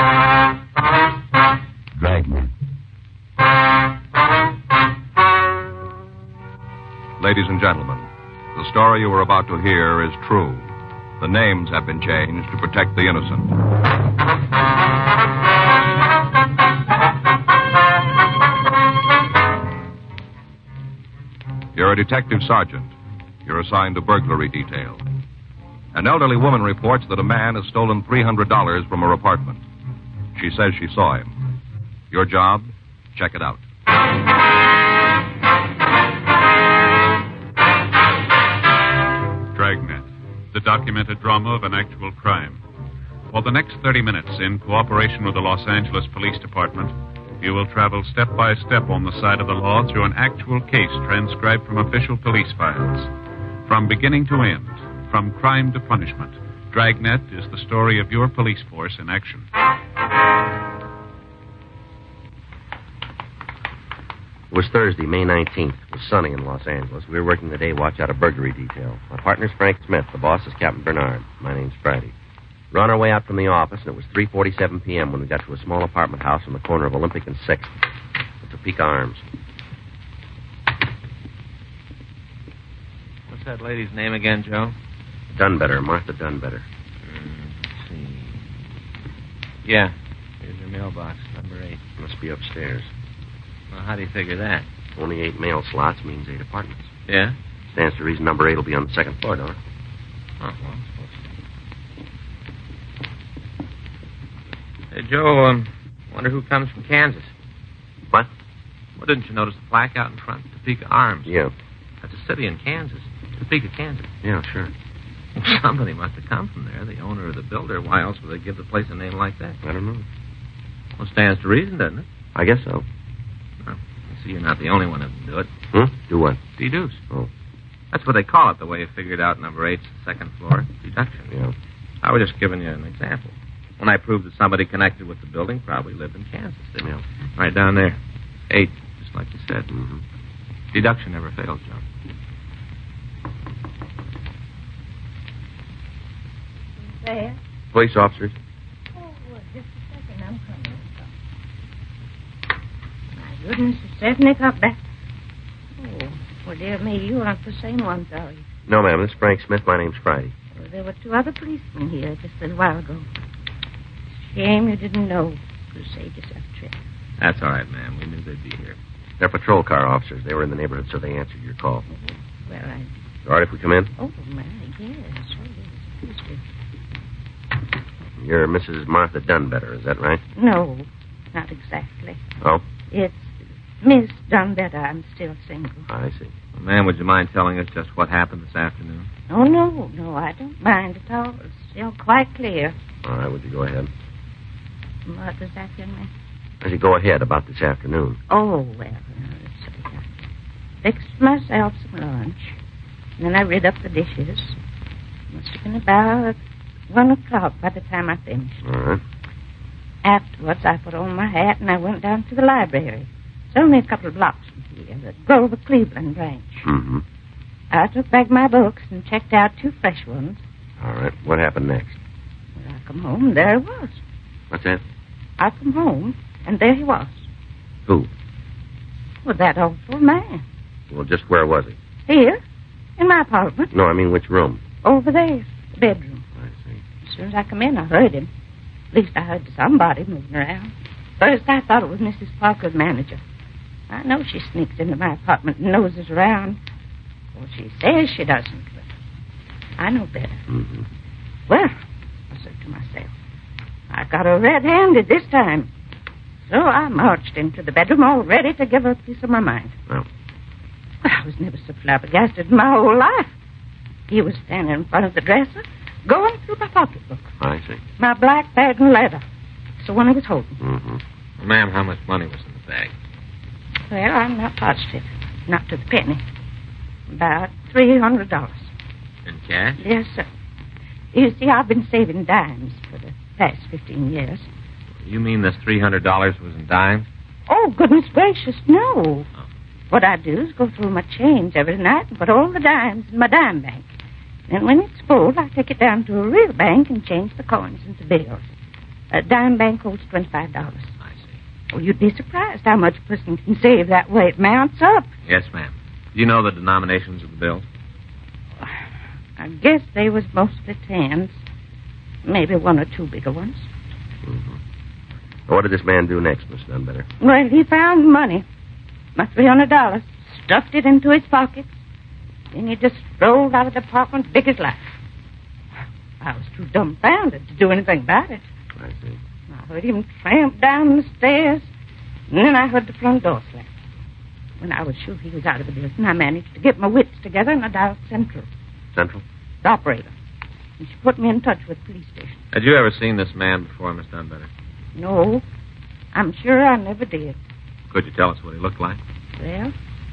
Dragnet. Ladies and gentlemen, the story you are about to hear is true. The names have been changed to protect the innocent. You're a detective sergeant. You're assigned to burglary detail. An elderly woman reports that a man has stolen $300 from her apartment. She says she saw him. Your job? Check it out. Dragnet, the documented drama of an actual crime. For the next 30 minutes, in cooperation with the Los Angeles Police Department, you will travel step by step on the side of the law through an actual case transcribed from official police files. From beginning to end, from crime to punishment, Dragnet is the story of your police force in action. It was Thursday, May 19th. It was sunny in Los Angeles. We were working the day watch out of burglary detail. My partner's Frank Smith. The boss is Captain Bernard. My name's Friday. We're on our way out from the office, and it was 3:47 p.m. when we got to a small apartment house on the corner of Olympic and 6th. The Topeka Arms. What's that lady's name again, Joe? Dunbetter, Martha Dunbetter. Let's see. Yeah, here's your mailbox, number 8. Must be upstairs. Well, how do you figure that? Only 8 mail slots means 8 apartments. Yeah? Stands to reason number 8 will be on the 2nd floor, don't it? Oh, well, Hey, Joe, wonder who comes from Kansas. What? Well, didn't you notice the plaque out in front? Topeka Arms. Yeah. That's a city in Kansas. Topeka, Kansas. Yeah, sure. Well, somebody must have come from there, the owner or the builder. Why else would they give the place a name like that? I don't know. Well, stands to reason, doesn't it? I guess so. Well, you see, you're not the only one who can do it. Do what? Deduce. Oh. That's what they call it, the way you figured out number 8's the 2nd floor. Deduction. Yeah. I was just giving you an example. When I proved that somebody connected with the building probably lived in Kansas, didn't Yeah. Right down there. 8, just like you said. Mm-hmm. Deduction never fails, Joe. There? Police officers. Oh, well, just a second. I'm coming. My goodness, it's certainly got back. Oh, well, dear me, you aren't the same ones, are you? No, ma'am. This is Frank Smith. My name's Friday. Well, there were 2 other policemen here just a little while ago. Shame you didn't know. Could have saved yourself a trip. That's all right, ma'am. We knew they'd be here. They're patrol car officers. They were in the neighborhood, so they answered your call. Well, All right if we come in? Oh, my, yes. Oh, yes. Please do. You're Mrs. Martha Dunbetter, is that right? No, not exactly. Oh? It's Miss Dunbetter. I'm still single. I see. Well, ma'am, would you mind telling us just what happened this afternoon? Oh, no, I don't mind at all. It's still quite clear. All right, would you go ahead? What does that mean? As you go ahead about this afternoon. Oh, well, let's see. I fixed myself some lunch. And then I rid up the dishes. Must have been about 1 o'clock by the time I finished. All right. Afterwards, I put on my hat and I went down to the library. It's only a couple of blocks from here, the Grover Cleveland branch. Mm-hmm. I took back my books and checked out 2 fresh ones. All right. What happened next? When I come home, and there he was. What's that? I come home, and there he was. Who? Well, that awful man. Well, just where was he? Here, in my apartment. No, I mean which room? Over there, the bedroom. I see. As soon as I come in, I heard him. At least I heard somebody moving around. First, I thought it was Mrs. Parker's manager. I know she sneaks into my apartment and noses around. Well, she says she doesn't, but I know better. Mm-hmm. Well, I said to myself, I got her red-handed this time. So I marched into the bedroom all ready to give her a piece of my mind. Well? I was never so flabbergasted in my whole life. He was standing in front of the dresser, going through my pocketbook. I see. My black bag and leather. It's the one he was holding. Mm-hmm. Well, ma'am, how much money was in the bag? Well, I'm not positive. Not to the penny. About $300. In cash? Yes, sir. You see, I've been saving dimes for the past 15 years. You mean this $300 was in dimes? Oh, goodness gracious, no. What I do is go through my change every night and put all the dimes in my dime bank. And when it's full, I take it down to a real bank and change the coins into bills. A dime bank holds $25. I see. Oh, you'd be surprised how much a person can save that way. It mounts up. Yes, ma'am. Do you know the denominations of the bills? I guess they was mostly tens. Maybe one or two bigger ones. Mm-hmm. What did this man do next, Miss Dunbetter? Well, he found money. My $300. Stuffed it into his pocket. Then he just strolled out of the apartment big as life. I was too dumbfounded to do anything about it. I see. I heard him tramp down the stairs, and then I heard the front door slam. When I was sure he was out of the building, I managed to get my wits together and I dialed Central. Central? The operator. And she put me in touch with the police station. Had you ever seen this man before, Miss Dunbetter? No, I'm sure I never did. Could you tell us what he looked like? Well,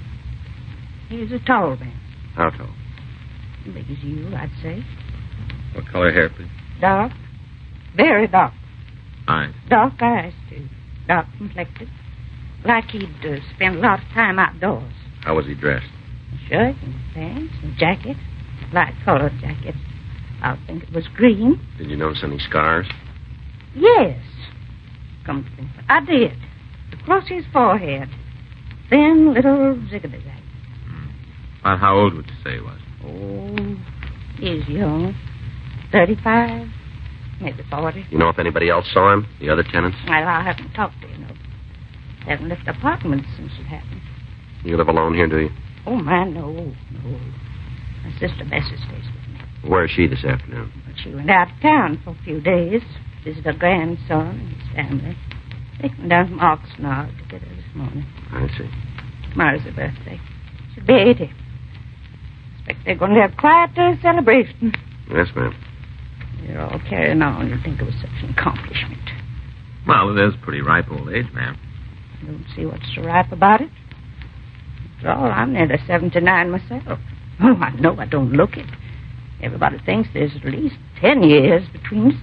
he was a tall man. How tall? Big as you, I'd say. What color hair, please? Dark. Very dark. Eyes. Dark eyes, too. Dark complected. Like he'd spent a lot of time outdoors. How was he dressed? Shirt and pants and jacket. Light-colored jacket. I think it was green. Did you notice any scars? Yes. Come to think of it, I did. Across his forehead. Thin little zigzag. About how old would you say he was? Oh, he's young. 35, maybe 40. You know if anybody else saw him? The other tenants? Well, I haven't talked to him. Haven't left the apartment since it happened. You live alone here, do you? Oh, man, no. My sister Bessie stays with me. Where is she this afternoon? But she went out of town for a few days. Visit her grandson and his family. They came down from Oxnard to get her this morning. I see. Tomorrow's her birthday. She'll be 80. Expect they're going to have quite a celebration. Yes, ma'am. They're all carrying on. You'd think it was such an accomplishment. Well, it is pretty ripe old age, ma'am. I don't see what's so ripe about it. After all, I'm nearly 79 myself. Oh, I know I don't look it. Everybody thinks there's at least 10 years between us.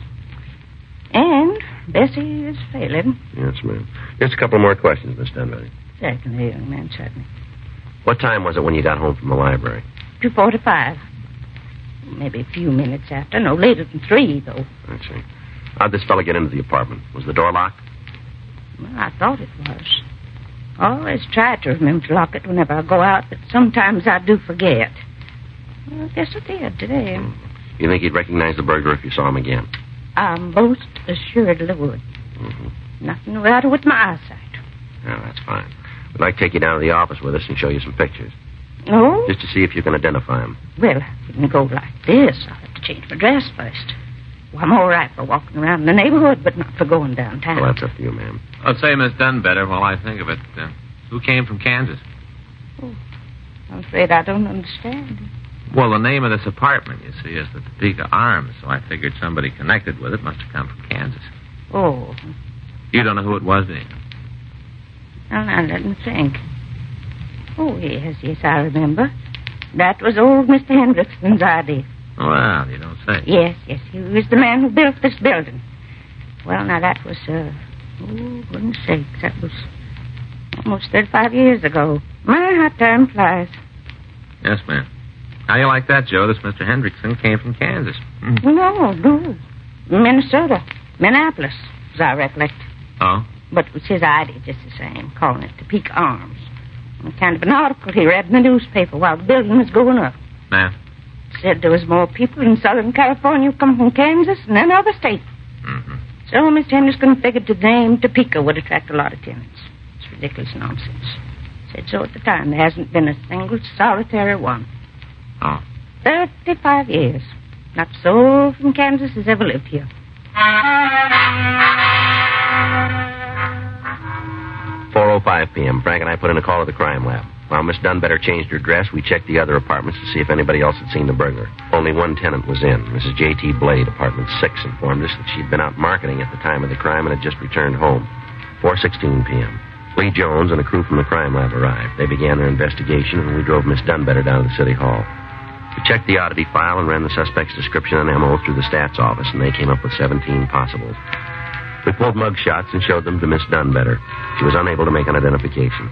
And Bessie is failing. Yes, ma'am. Just a couple more questions, Miss Dunbetter. Certainly, young man, certainly. What time was it when you got home from the library? 2:45. Maybe a few minutes after. No later than 3, though. I see. How'd this fella get into the apartment? Was the door locked? Well, I thought it was. I always try to remember to lock it whenever I go out, but sometimes I do forget. Well, I guess I did today. You think he'd recognize the burglar if you saw him again? I most assuredly would. Mm-hmm. Nothing the matter with my eyesight. Oh, that's fine. We'd like to take you down to the office with us and show you some pictures. No? Just to see if you can identify him. Well, I wouldn't go like this. I'll have to change my dress first. Well, I'm all right for walking around the neighborhood, but not for going downtown. Well, that's up to you, ma'am. I'll say Miss Dunbetter while I think of it. Who came from Kansas? Oh, I'm afraid I don't understand. Well, the name of this apartment, you see, is the Topeka Arms, so I figured somebody connected with it must have come from Kansas. Oh. You don't know who it was, do you? Well, now, let me think. Oh, yes, I remember. That was old Mr. Hendrickson's idea. Well, you don't say. Yes, he was the man who built this building. Well, now, that was, goodness sakes, that was almost 35 years ago. My, how time flies. Yes, ma'am. How you like that, Joe? This Mr. Hendrickson came from Kansas. No. Minnesota. Minneapolis, as I recollect. Oh? But it was his idea just the same, calling it Topeka Arms. And kind of an article he read in the newspaper while the building was going up. Ma'am? Said there was more people in Southern California who come from Kansas than any other state. Mm-hmm. So Mr. Henderson figured the name Topeka would attract a lot of tenants. It's ridiculous nonsense. Said so at the time. There hasn't been a single solitary one. Oh. 35 years. Not a soul from Kansas has ever lived here. 4:05 p.m. Frank and I put in a call to the crime lab. While Miss Dunbetter changed her dress, we checked the other apartments to see if anybody else had seen the burglar. Only one tenant was in. Mrs. J.T. Blade, apartment 6, informed us that she'd been out marketing at the time of the crime and had just returned home. 4:16 p.m. Lee Jones and a crew from the crime lab arrived. They began their investigation, and we drove Miss Dunbetter down to the city hall. We checked the oddity file and ran the suspect's description and MO through the stats office, and they came up with 17 possibles. We pulled mug shots and showed them to Miss Dunbetter. She was unable to make an identification.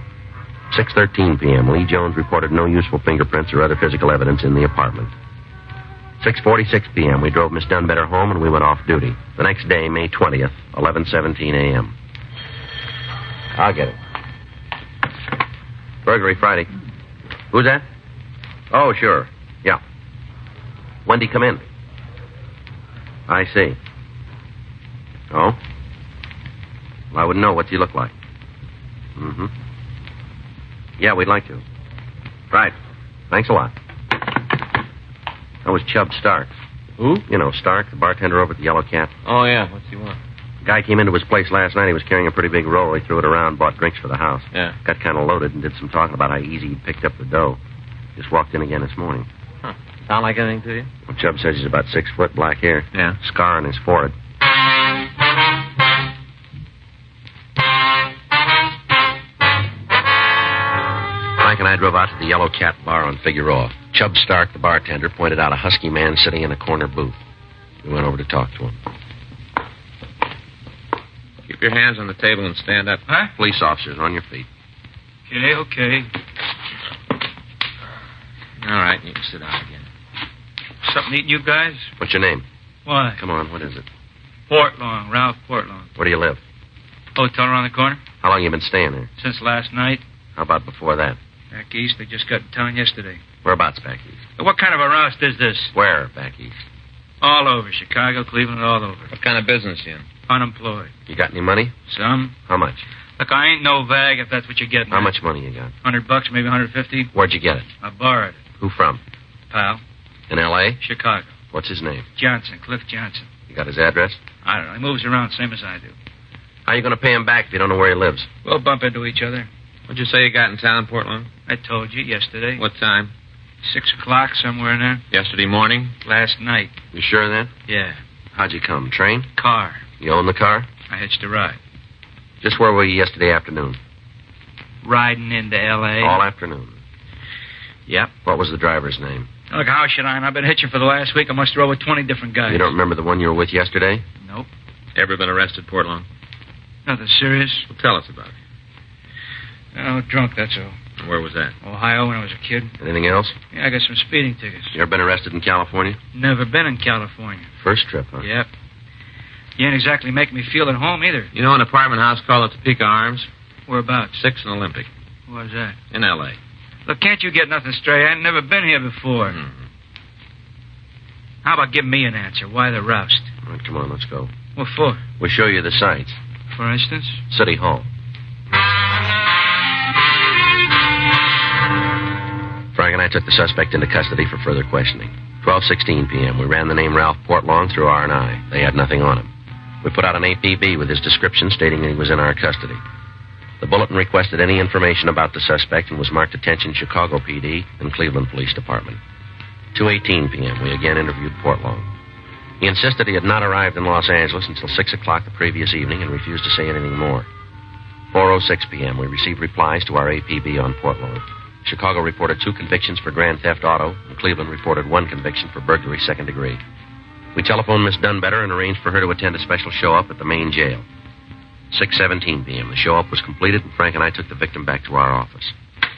6:13 p.m. Lee Jones reported no useful fingerprints or other physical evidence in the apartment. 6:46 p.m., we drove Miss Dunbetter home and we went off duty. The next day, May 20th, 11:17 a.m. I'll get it. Burglary Friday. Who's that? Oh, sure. Yeah. When'd he come in? I see. Oh? Well, I wouldn't know. What's he look like? Mm-hmm. Yeah, we'd like to. Right. Thanks a lot. That was Chubb Stark. Who? You know, Stark, the bartender over at the Yellow Cat. Oh, yeah. What's he want? The guy came into his place last night. He was carrying a pretty big roll. He threw it around, bought drinks for the house. Yeah. Got kind of loaded and did some talking about how easy he'd picked up the dough. Just walked in again this morning. Huh. Sound like anything to you? Well, Chubb says he's about 6 foot, black hair. Yeah. Scar on his forehead. Frank and I drove out to the Yellow Cat bar on Figueroa. Chubb Stark, the bartender, pointed out a husky man sitting in a corner booth. We went over to talk to him. Keep your hands on the table and stand up. Huh? Police officers, on your feet. Okay. All right, you can sit down again. Something eating you guys? What's your name? Why? Come on, what is it? Portlong, Ralph Portlong. Where do you live? Hotel around the corner? How long you been staying there? Since last night. How about before that? Back east, they just got in town yesterday. Whereabouts back east? What kind of a roust is this? Where back east? All over. Chicago, Cleveland, all over. What kind of business you in? Unemployed. You got any money? Some. How much? Look, I ain't no vag if that's what you're getting How at. much money you got? $100, maybe 150. Where'd you get it? I borrowed it. Who from? Pal. In L.A.? Chicago. What's his name? Johnson, Cliff Johnson. You got his address? I don't know. He moves around same as I do. How you going to pay him back if you don't know where he lives? We'll bump into each other. What'd you say you got in town, Portland? I told you yesterday. What time? 6 o'clock, somewhere in there. Yesterday morning? Last night. You sure of that? Yeah. How'd you come? Train? Car. You own the car? I hitched a ride. Just where were you yesterday afternoon? Riding into L.A. All afternoon. Yep. What was the driver's name? Look, how should I? I've been hitching for the last week. I must have rode with 20 different guys. You don't remember the one you were with yesterday? Nope. Ever been arrested, Portland? Nothing serious. Well, tell us about it. Oh, drunk, that's all. Where was that? Ohio when I was a kid. Anything else? Yeah, I got some speeding tickets. You ever been arrested in California? Never been in California. First trip, huh? Yep. You ain't exactly making me feel at home either. You know an apartment house called the Topeka Arms? Whereabouts? 6th and Olympic. Where's that? In L.A. Look, can't you get nothing straight? I ain't never been here before. Mm-hmm. How about giving me an answer? Why the roust? All right, come on, let's go. What for? We'll show you the sights. For instance? City Hall. Frank and I took the suspect into custody for further questioning. 12:16 p.m. We ran the name Ralph Portlong through R&I. They had nothing on him. We put out an APB with his description stating that he was in our custody. The bulletin requested any information about the suspect and was marked Attention Chicago PD and Cleveland Police Department. 2:18 p.m. We again interviewed Portlong. He insisted he had not arrived in Los Angeles until 6 o'clock the previous evening and refused to say anything more. 4:06 p.m. We received replies to our APB on Portlong. Chicago reported 2 convictions for grand theft auto, and Cleveland reported 1 conviction for burglary second degree. We telephoned Miss Dunbetter and arranged for her to attend a special show-up at the main jail. 6:17 p.m. The show-up was completed, and Frank and I took the victim back to our office.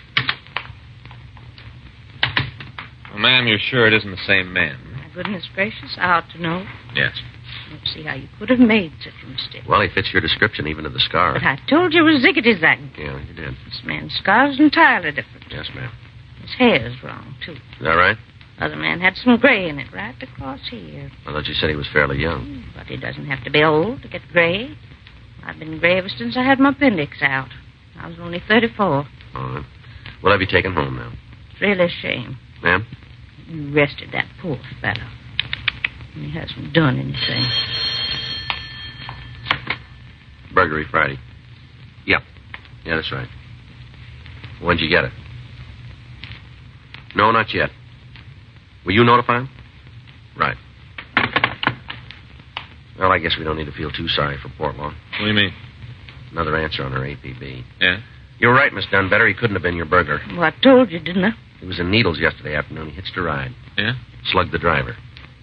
Well, ma'am, you're sure it isn't the same man? My goodness gracious, I ought to know. Yes. I don't see how you could have made such a mistake. Well, he fits your description even to the scar. But I told you it was ziggity-zag. Yeah, you did. This man's scar's entirely different. Yes, ma'am. His hair's wrong, too. Is that right? Other man had some gray in it right across here. I thought you said he was fairly young. But he doesn't have to be old to get gray. I've been gray ever since I had my appendix out. I was only 34. All right. We'll have you taken home now. It's really a shame. Ma'am? You arrested that poor fellow. And he hasn't done anything. Burglary Friday. Yeah. Yeah, that's right. When'd you get it? No, not yet. Will you notify him? Right. Well, I guess we don't need to feel too sorry for Portlong. What do you mean? Another answer on her APB. Yeah? You're right, Miss Dunbetter. He couldn't have been your burglar. Well, I told you, didn't I? He was in Needles yesterday afternoon. He hitched a ride. Yeah? Slugged the driver.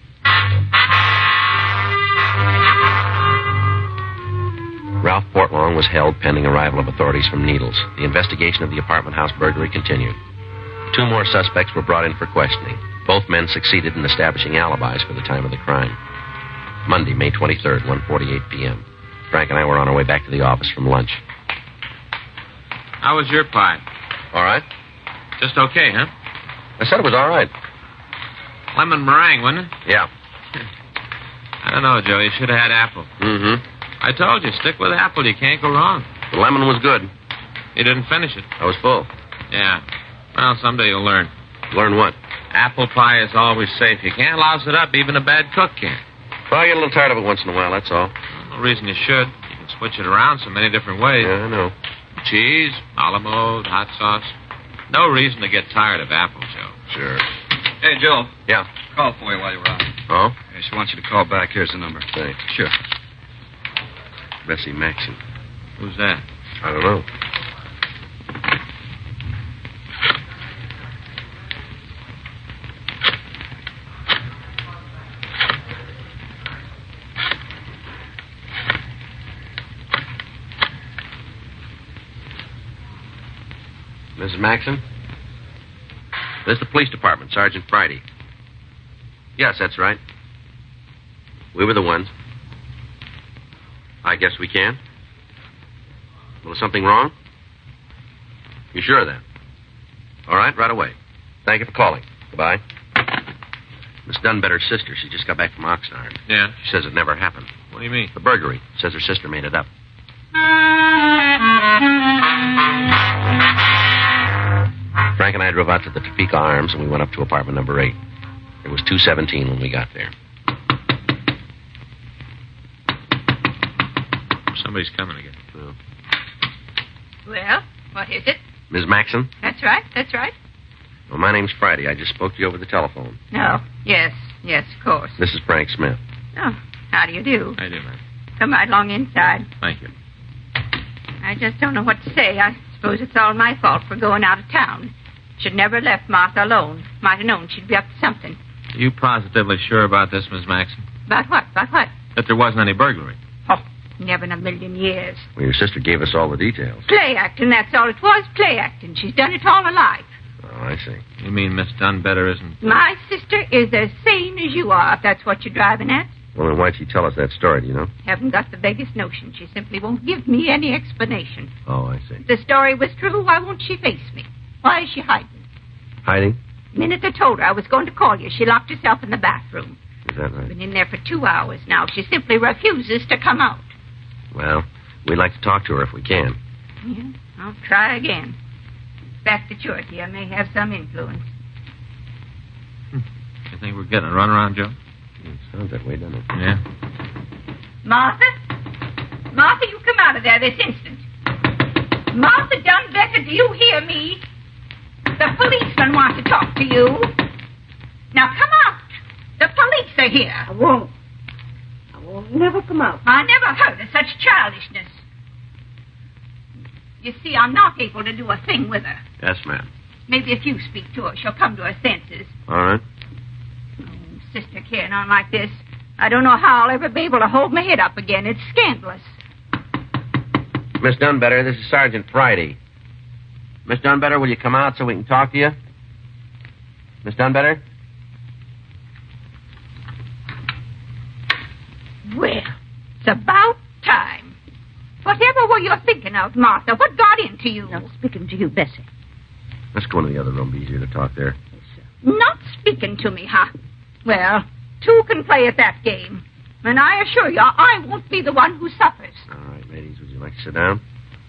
Ralph Portlong was held pending arrival of authorities from Needles. The investigation of the apartment house burglary continued. 2 more suspects were brought in for questioning. Both men succeeded in establishing alibis for the time of the crime. Monday, May 23rd, 1:48 p.m. Frank and I were on our way back to the office from lunch. How was your pie? All right. Just okay, huh? I said it was all right. Lemon meringue, wasn't it? Yeah. I don't know, Joe. You should have had apple. Mm-hmm. I told you, stick with apple. You can't go wrong. The lemon was good. You didn't finish it. I was full. Yeah. Well, someday you'll learn. Learn what? Apple pie is always safe. You can't louse it up. Even a bad cook can. Well, I get a little tired of it once in a while, that's all. No reason you should. You can switch it around so many different ways. Yeah, I know. Cheese, a la mode, hot sauce. No reason to get tired of apple, Joe. Sure. Hey, Joe. Yeah. Call for you while you're out. Oh? Yeah, she wants you to call back. Here's the number. Thanks. Sure. Bessie Maxon. Who's that? I don't know. Mrs. Maxon? This is the police department, Sergeant Friday. Yes, that's right. We were the ones. I guess we can. Well, is something wrong? You sure of that? All right away. Thank you for calling. Goodbye. Miss Dunbetter's sister, she just got back from Oxnard. Yeah? She says it never happened. What do you mean? The burglary. Says her sister made it up. Frank and I drove out to the Topeka Arms, and we went up to apartment number 8. It was 217 when we got there. Somebody's coming again. Well, what is it? Ms. Maxon? That's right. Well, my name's Friday. I just spoke to you over the telephone. No. Yes, of course. This is Frank Smith. Oh, how do you do? I do, ma'am. Come right along inside. Thank you. I just don't know what to say. I suppose it's all my fault for going out of town. Should never have left Martha alone. Might have known she'd be up to something. Are you positively sure about this, Miss Maxon? About what? That there wasn't any burglary? Oh, never in a million years. Well, your sister gave us all the details. Play acting, that's all it was. Play acting. She's done it all her life. Oh, I see. You mean Miss Dunbetter isn't... My sister is as sane as you are, if that's what you're driving at. Well, then why'd she tell us that story, do you know? Haven't got the vaguest notion. She simply won't give me any explanation. Oh, I see. If the story was true, why won't she face me? Why is she hiding? Hiding? The minute I told her I was going to call you, she locked herself in the bathroom. Is that right? Been in there for 2 hours now. She simply refuses to come out. Well, we'd like to talk to her if we can. Yeah, I'll try again. Back to Georgie. I may have some influence. You think we're getting a runaround, Joe? It sounds that way, doesn't it? Yeah. Martha? Martha, you come out of there this instant. Martha Dunbetter, do you hear me? The policeman wants to talk to you. Now come out. The police are here. I won't never come out. I never heard of such childishness. You see, I'm not able to do a thing with her. Yes, ma'am. Maybe if you speak to her, she'll come to her senses. All right. Oh, sister carrying on like this, I don't know how I'll ever be able to hold my head up again. It's scandalous. Miss Dunbetter, this is Sergeant Friday. Miss Dunbetter, will you come out so we can talk to you? Miss Dunbetter? Well, it's about time. Whatever were you thinking of, Martha? What got into you? Not speaking to you, Bessie. Let's go into the other room. Be easier to talk there. Not speaking to me, huh? Well, 2 can play at that game. And I assure you, I won't be the one who suffers. All right, ladies, would you like to sit down?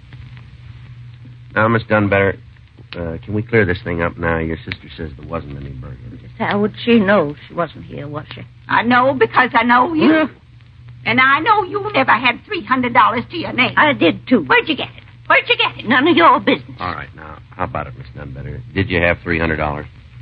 Now, Miss Dunbetter, can we clear this thing up now? Your sister says there wasn't any burglary. Just how would she know she wasn't here, was she? I know because I know you. And I know you never had $300 to your name. I did, too. Where'd you get it? None of your business. All right, now, how about it, Miss Dunbetter? Did you have $300?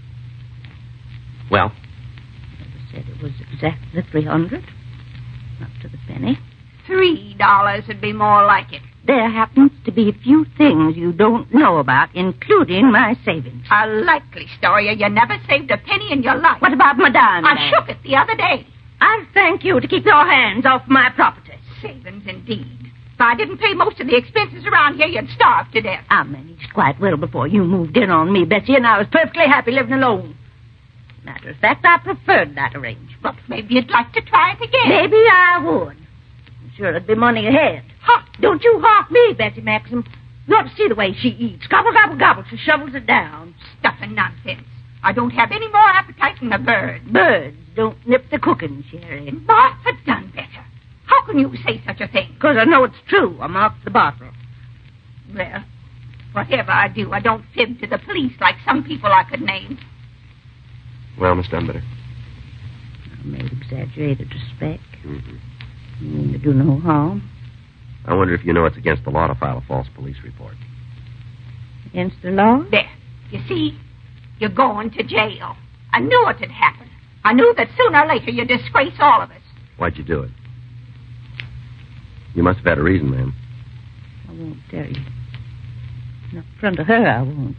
Well? Never said it was exactly 300. Not to the penny. $3 would be more like it. There happens to be a few things you don't know about, including my savings. A likely story. You never saved a penny in your life. What about Madame? I shook it the other day. I'll thank you to keep your hands off my property. Savings, indeed. If I didn't pay most of the expenses around here, you'd starve to death. I managed quite well before you moved in on me, Bessie, and I was perfectly happy living alone. Matter of fact, I preferred that arrangement. But maybe you'd like to try it again. Maybe I would. I'm sure it'd be money ahead. Huh. Don't you hawk me, Bessie Maxim. You ought to see the way she eats. Gobble, gobble, gobble. She shovels it down. Stuff and nonsense. I don't have any more appetite than a bird. Birds don't nip the cooking, Sherry. Martha Dunbetter. How can you say such a thing? Because I know it's true. I marked the bottle. Well, whatever I do, I don't fib to the police like some people I could name. Well, Miss Dunbetter. I may exaggerate it to spec. Mm-hmm. You mean to do no harm? I wonder if you know it's against the law to file a false police report. Against the law? There. You see? You're going to jail. I knew it had happened. I knew that sooner or later you'd disgrace all of us. Why'd you do it? You must have had a reason, ma'am. I won't tell you. Not in front of her, I won't.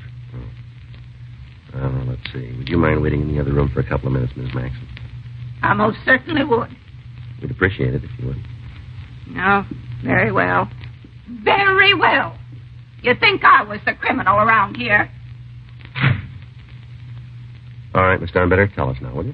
Let's see. Would you mind waiting in the other room for a couple of minutes, Miss Maxim? I most certainly would. We'd appreciate it if you would. No, very well. Very well. You'd think I was the criminal around here. All right, Miss Dunbetter, tell us now, will you?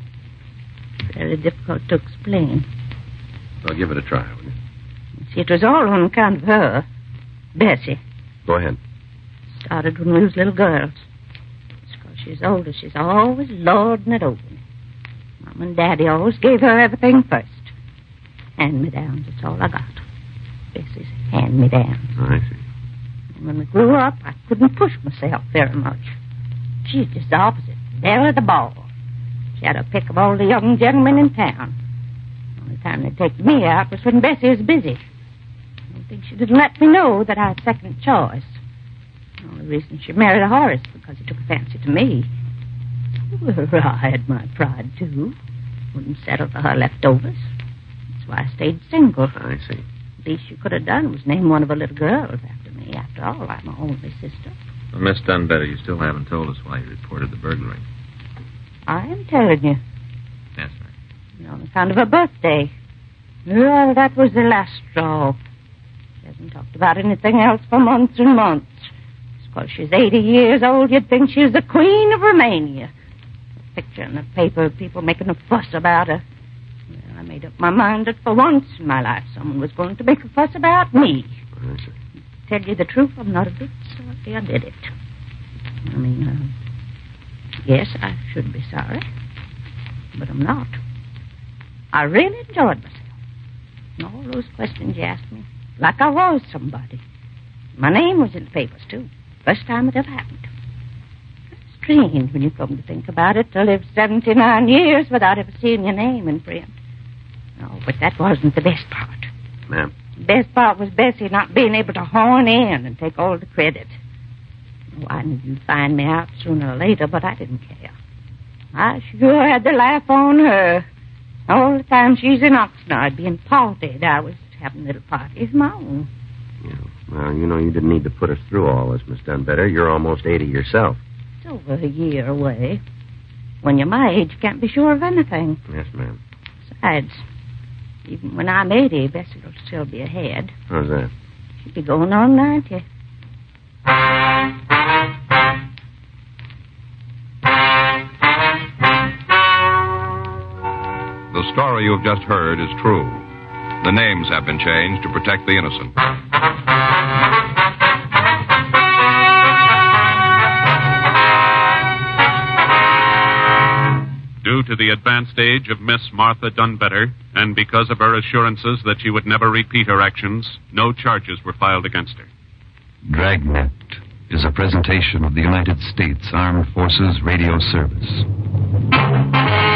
Very difficult to explain. Well, give it a try, will you? See, it was all on account of her. Bessie. Go ahead. Started when we was little girls. It's 'cause she's older. She's always lording it over me. Mom and Daddy always gave her everything first. Hand-me-downs, that's all I got. Bessie's hand-me-downs. Oh, I see. And when we grew up, I couldn't push myself very much. She's just the opposite. Belle of the ball. She had a pick of all the young gentlemen in town. The only time they'd take me out was when Bessie was busy. I don't think she didn't let me know that I had second choice. The only reason she married Horace was because he took a fancy to me. Well, I had my pride, too. Wouldn't settle for her leftovers. That's why I stayed single. I see. The least she could have done was name one of her little girls after me. After all, I'm her only sister. Well, Miss Dunbetter, you still haven't told us why you reported the burglary. I am telling you. Yes, ma'am. On account of her birthday. Well, that was the last straw. She hasn't talked about anything else for months and months. It's 'cause she's 80 years old, you'd think she was the Queen of Romania. A picture in the paper, people making a fuss about her. Well, I made up my mind that for once in my life someone was going to make a fuss about me. I see. To tell you the truth, I'm not a bit sorry I did it. I mean, yes, I should be sorry, but I'm not. I really enjoyed myself. And all those questions you asked me, like I was somebody. My name was in the papers, too. First time it ever happened. Strange when you come to think about it, to live 79 years without ever seeing your name in print. Oh, but that wasn't the best part. Ma'am? The best part was Bessie not being able to horn in and take all the credit. Oh, I knew you'd find me out sooner or later, but I didn't care. I sure had the laugh on her. All the time she's in Oxnard being parted, I was having little parties of my own. Yeah. Well, you know, you didn't need to put us through all this, Miss Dunbetter. You're almost 80 yourself. It's over a year away. When you're my age, you can't be sure of anything. Yes, ma'am. Besides, even when I'm 80, Bessie will still be ahead. How's that? She'll be going on 90. The story you've just heard is true. The names have been changed to protect the innocent. Due to the advanced age of Miss Martha Dunbetter, and because of her assurances that she would never repeat her actions, no charges were filed against her. Dragnet is a presentation of the United States Armed Forces Radio Service.